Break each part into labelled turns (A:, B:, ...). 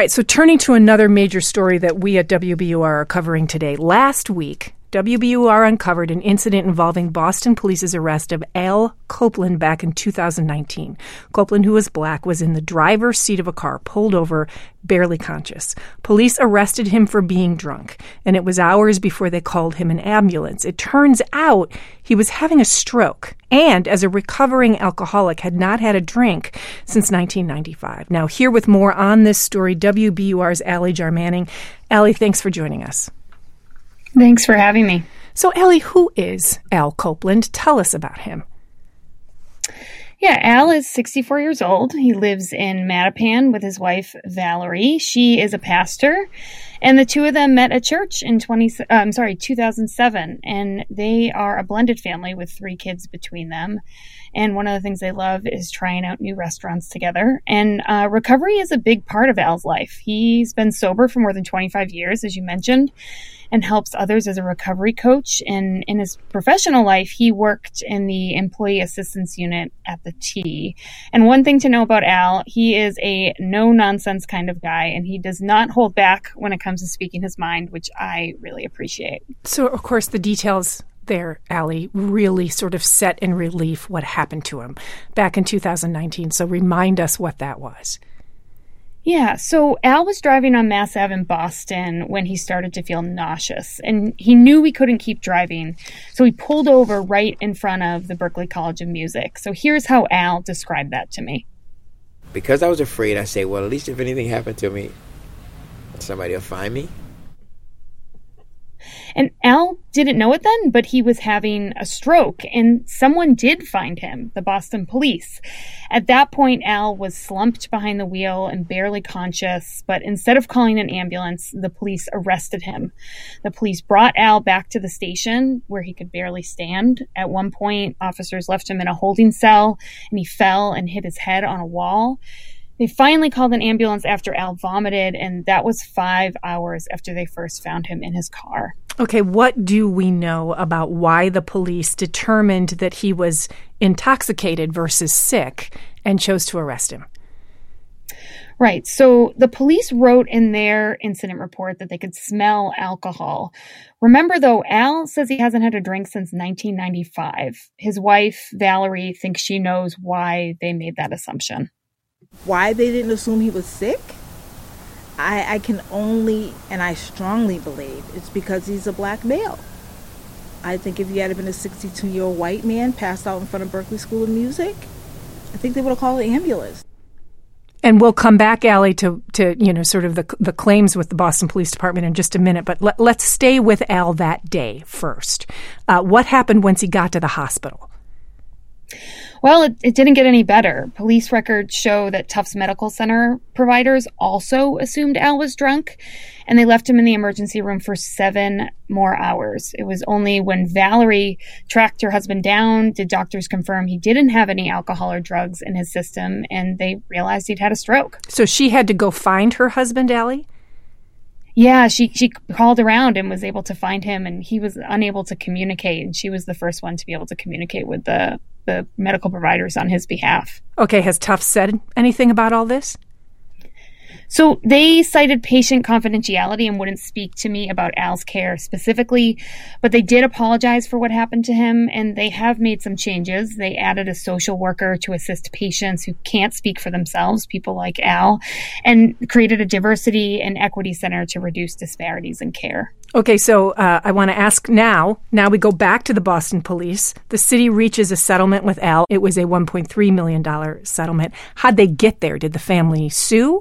A: right, so turning to another major story that we at WBUR are covering today. Last week, WBUR uncovered an incident involving Boston police's arrest of Al Copeland back in 2019. Copeland, who was black, was in the driver's seat of a car, pulled over, barely conscious. Police arrested him for being drunk, and it was hours before they called him an ambulance. It turns out he was having a stroke, and as a recovering alcoholic, had not had a drink since 1995. Now, here with more on this story, WBUR's Allie Jarmanning. Allie, thanks for joining us.
B: Thanks for having me.
A: So, Allie, who is Al Copeland? Tell us about him.
B: Yeah, Al is 64 years old. He lives in Mattapan with his wife, Valerie. She is a pastor, and the two of them met at church in 2007, and they are a blended family with 3 kids between them. And one of the things they love is trying out new restaurants together. And recovery is a big part of Al's life. He's been sober for more than 25 years, as you mentioned, and helps others as a recovery coach. And in his professional life, he worked in the employee assistance unit at the T. And one thing to know about Al, he is a no-nonsense kind of guy, and he does not hold back when it comes to speaking his mind, which I really appreciate.
A: So, of course, the details there, Allie, really sort of set in relief what happened to him back in 2019. So remind us what that was.
B: Yeah, so Al was driving on Mass Ave in Boston when he started to feel nauseous, and he knew he couldn't keep driving, so he pulled over right in front of the Berklee College of Music. So here's how Al described that to me.
C: Because I was afraid, I say, well, at least if anything happened to me, somebody will find me.
B: And Al didn't know it then, but he was having a stroke, and someone did find him, the Boston police. At that point, Al was slumped behind the wheel and barely conscious, but instead of calling an ambulance, the police arrested him. The police brought Al back to the station where he could barely stand. At one point, officers left him in a holding cell, and he fell and hit his head on a wall. They finally called an ambulance after Al vomited, and that was 5 hours after they first found him in his car.
A: Okay, what do we know about why the police determined that he was intoxicated versus sick and chose to arrest him?
B: Right. So the police wrote in their incident report that they could smell alcohol. Remember, though, Al says he hasn't had a drink since 1995. His wife, Valerie, thinks she knows why they made that assumption.
D: Why they didn't assume he was sick? I can only, and I strongly believe, it's because he's a black male. I think if he had been a 62-year-old white man passed out in front of Berklee School of Music, I think they would have called an ambulance.
A: And we'll come back, Allie, to sort of the claims with the Boston Police Department in just a minute. But let's stay with Al that day first. What happened once he got to the hospital?
B: Well, it didn't get any better. Police records show that Tufts Medical Center providers also assumed Al was drunk, and they left him in the emergency room for 7 more hours. It was only when Valerie tracked her husband down did doctors confirm he didn't have any alcohol or drugs in his system, and they realized he'd had a stroke.
A: So she had to go find her husband, Allie?
B: Yeah, she called around and was able to find him, and he was unable to communicate, and she was the first one to be able to communicate with the medical providers on his behalf.
A: Okay, has Tufts said anything about all this?
B: So they cited patient confidentiality and wouldn't speak to me about Al's care specifically, but they did apologize for what happened to him, and they have made some changes. They added a social worker to assist patients who can't speak for themselves, people like Al, and created a diversity and equity center to reduce disparities in care.
A: Okay, so I want to ask now we go back to the Boston police. The city reaches a settlement with Al. It was a $1.3 million settlement. How'd they get there? Did the family sue?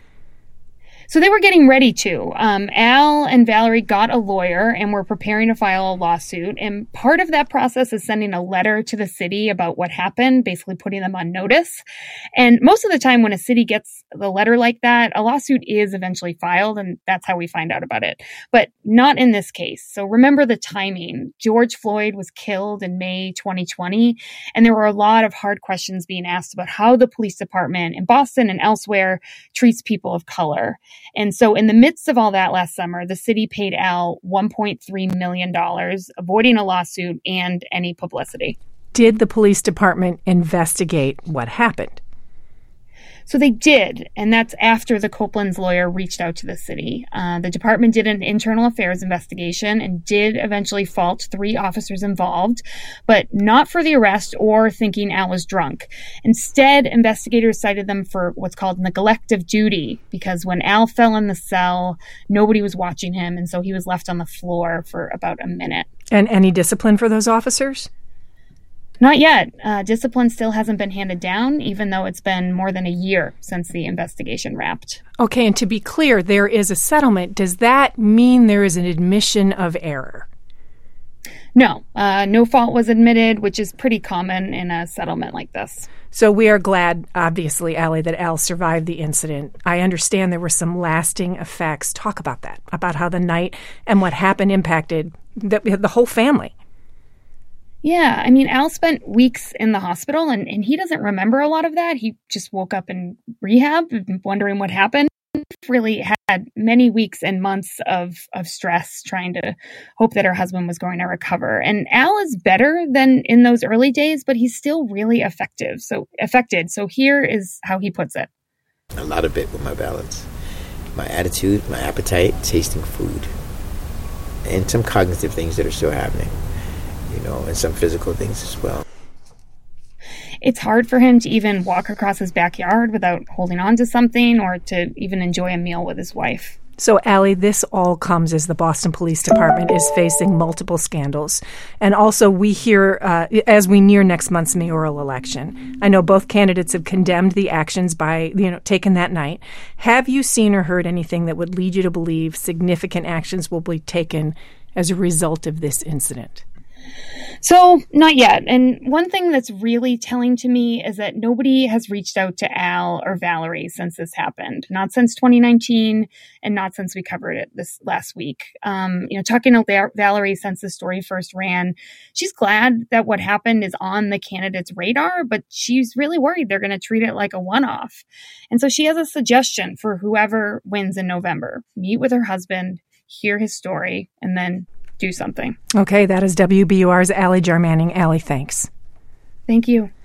B: So they were getting ready to. Al and Valerie got a lawyer and were preparing to file a lawsuit. And part of that process is sending a letter to the city about what happened, basically putting them on notice. And most of the time when a city gets the letter like that, a lawsuit is eventually filed, and that's how we find out about it. But not in this case. So remember the timing. George Floyd was killed in May 2020, and there were a lot of hard questions being asked about how the police department in Boston and elsewhere treats people of color. And so in the midst of all that last summer, the city paid Al $1.3 million, avoiding a lawsuit and any publicity.
A: Did the police department investigate what happened?
B: So they did, and that's after the Copeland's lawyer reached out to the city. The department did an internal affairs investigation and did eventually fault 3 officers involved, but not for the arrest or thinking Al was drunk. Instead, investigators cited them for what's called neglect of duty, because when Al fell in the cell, nobody was watching him, and so he was left on the floor for about a minute.
A: And any discipline for those officers?
B: Not yet. Discipline still hasn't been handed down, even though it's been more than a year since the investigation wrapped.
A: Okay, and to be clear, there is a settlement. Does that mean there is an admission of error?
B: No. No fault was admitted, which is pretty common in a settlement like this.
A: So we are glad, obviously, Allie, that Al survived the incident. I understand there were some lasting effects. Talk about that, about how the night and what happened impacted the whole family.
B: Yeah, I mean, Al spent weeks in the hospital, and he doesn't remember a lot of that. He just woke up in rehab, wondering what happened. Really had many weeks and months of stress trying to hope that her husband was going to recover. And Al is better than in those early days, but he's still really affected. So here is how he puts it.
C: A lot of it with my balance, my attitude, my appetite, tasting food, and some cognitive things that are still happening. And some physical things as well.
B: It's hard for him to even walk across his backyard without holding on to something or to even enjoy a meal with his wife.
A: So, Allie, this all comes as the Boston Police Department is facing multiple scandals. And also we hear, as we near next month's mayoral election, I know both candidates have condemned the actions taken that night. Have you seen or heard anything that would lead you to believe significant actions will be taken as a result of this incident?
B: So, not yet. And one thing that's really telling to me is that nobody has reached out to Al or Valerie since this happened. Not since 2019 and not since we covered it this last week. Talking to Valerie since the story first ran, she's glad that what happened is on the candidate's radar, but she's really worried they're going to treat it like a one-off. And so she has a suggestion for whoever wins in November. Meet with her husband, hear his story, and then do something.
A: Okay, that is WBUR's Allie Jarmanning. Allie, thanks.
B: Thank you.